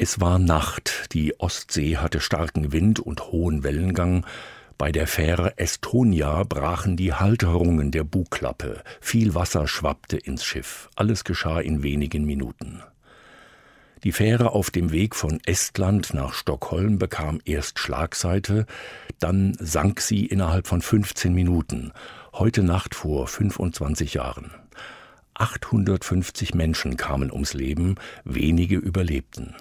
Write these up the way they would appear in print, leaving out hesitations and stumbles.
Es war Nacht, die Ostsee hatte starken Wind und hohen Wellengang. Bei der Fähre Estonia brachen die Halterungen der Bugklappe, viel Wasser schwappte ins Schiff, alles geschah in wenigen Minuten. Die Fähre auf dem Weg von Estland nach Stockholm bekam erst Schlagseite, dann sank sie innerhalb von 15 Minuten, heute Nacht vor 25 Jahren. 850 Menschen kamen ums Leben, wenige überlebten.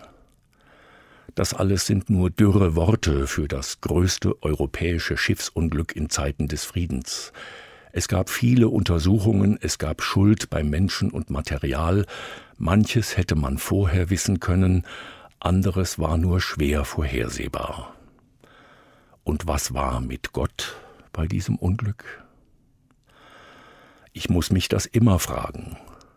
Das alles sind nur dürre Worte für das größte europäische Schiffsunglück in Zeiten des Friedens. Es gab viele Untersuchungen, es gab Schuld bei Menschen und Material, manches hätte man vorher wissen können, anderes war nur schwer vorhersehbar. Und was war mit Gott bei diesem Unglück? Ich muss mich das immer fragen.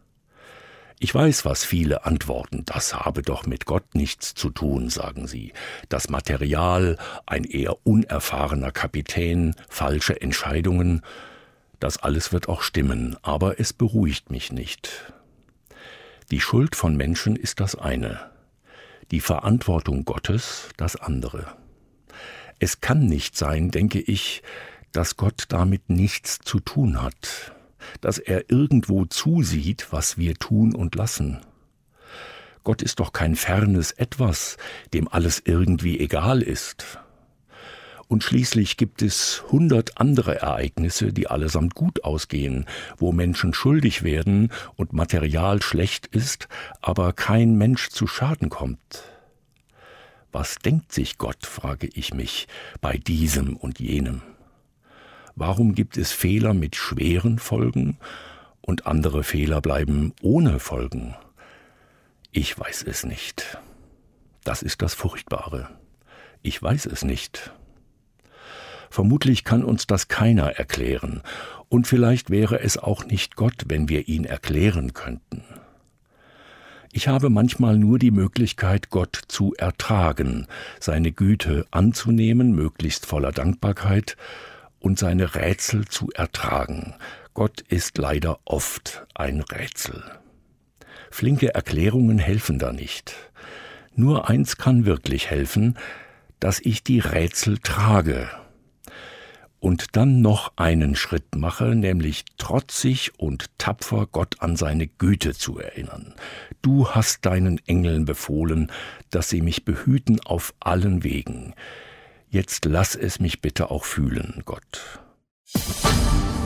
Ich weiß, was viele antworten, das habe doch mit Gott nichts zu tun, sagen sie. Das Material, ein eher unerfahrener Kapitän, falsche Entscheidungen, das alles wird auch stimmen, aber es beruhigt mich nicht. Die Schuld von Menschen ist das eine, die Verantwortung Gottes das andere. Es kann nicht sein, denke ich, dass Gott damit nichts zu tun hat, dass er irgendwo zusieht, was wir tun und lassen. Gott ist doch kein fernes Etwas, dem alles irgendwie egal ist. Und schließlich gibt es 100 andere Ereignisse, die allesamt gut ausgehen, wo Menschen schuldig werden und Material schlecht ist, aber kein Mensch zu Schaden kommt. Was denkt sich Gott, frage ich mich, bei diesem und jenem? Warum gibt es Fehler mit schweren Folgen und andere Fehler bleiben ohne Folgen? Ich weiß es nicht. Das ist das Furchtbare. Ich weiß es nicht. Vermutlich kann uns das keiner erklären, und vielleicht wäre es auch nicht Gott, wenn wir ihn erklären könnten. Ich habe manchmal nur die Möglichkeit, Gott zu ertragen, seine Güte anzunehmen, möglichst voller Dankbarkeit, und seine Rätsel zu ertragen. Gott ist leider oft ein Rätsel. Flinke Erklärungen helfen da nicht. Nur eins kann wirklich helfen, dass ich die Rätsel trage und dann noch einen Schritt mache, nämlich trotzig und tapfer Gott an seine Güte zu erinnern. Du hast deinen Engeln befohlen, dass sie mich behüten auf allen Wegen. Jetzt lass es mich bitte auch fühlen, Gott.